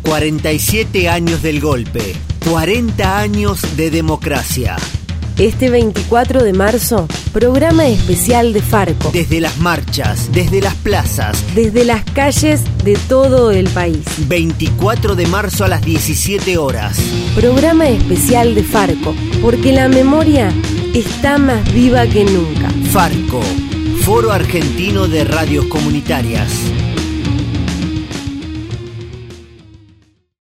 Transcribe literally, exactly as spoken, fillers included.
cuarenta y siete años del golpe, cuarenta años de democracia. Este veinticuatro de marzo, programa especial de Farco. Desde las marchas, desde las plazas, desde las calles de todo el país. veinticuatro de marzo a las diecisiete horas. Programa especial de Farco, porque la memoria está más viva que nunca. Farco, Foro Argentino de Radios Comunitarias.